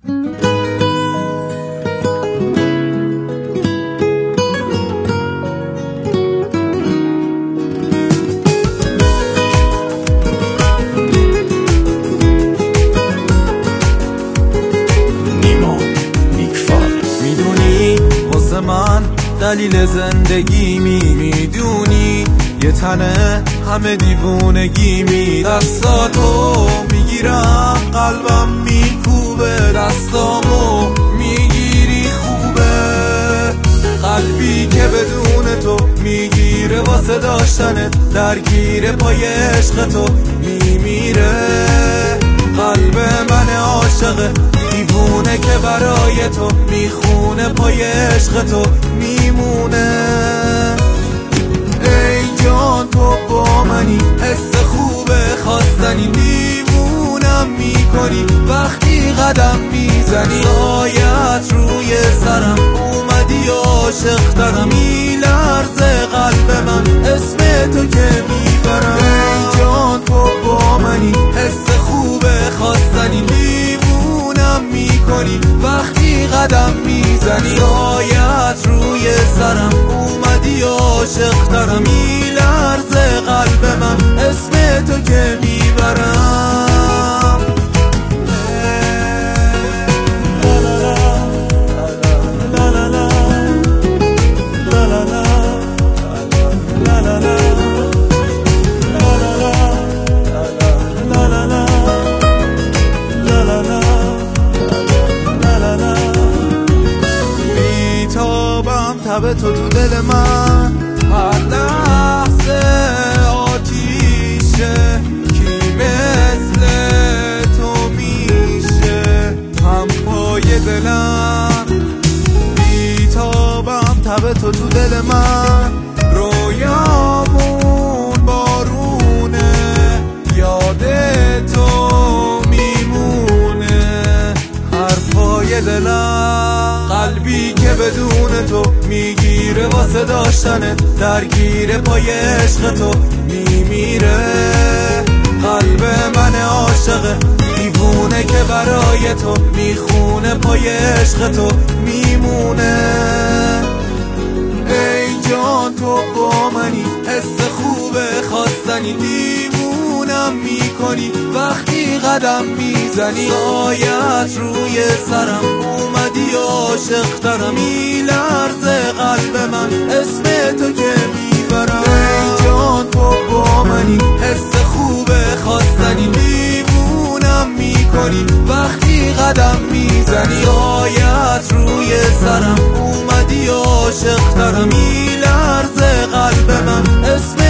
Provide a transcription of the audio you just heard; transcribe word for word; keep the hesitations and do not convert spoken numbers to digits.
من دلیل زندگی می میدونی یه تنه همه دیوونگی می دستاتو میگیرم قلبم میکوبه دستامو میگیری خوبه قلبی که بدون تو میگیره واسه داشتنت درگیر پای عشق تو میمیره قلب من عاشقه دیوونه که برای تو میخونه پای عشق تو میمونه ای جان تو با منی حس خوبه خواستنی دیوونم میکنی وقتی قدم میزنی سایت روی سرم اومدی عاشق ترم میلرزه قلب من اسم تو که میبرم ای جان تو با منی حس خوبه خواستنی دیوونم میکنی وقتی قدم میزنی سایت روی سرم اومدی عاشق ترم میلرزه قلب من اسم تو که میبرم تب تو تو دل من هر لحظه آتیشه کی مثل تو میشه هم پای دلم بیتابم تب تو تو دل من رویامون بارونه یاد تو میمونه هر پای دلم قلبی که بدون تو میگیره واسه داشتنت درگیر پای عشق تو میمیره قلب من عاشقه دیوونه که برای تو میخونه پای عشق تو میمونه ای جان تو با منی حس خوبه خواستنی دیوونم میکنی وقتی قدم میزنی سایت روی سرم اومدی عاشق ترم میلرزه قلب من اسم تو که میبرم ای جان تو با منی حس خوبه خواستنی دیوونم میکنی وقتی قدم میزنی سایت روی سرم اومدی عاشق ترم میلرزه قلب من اسم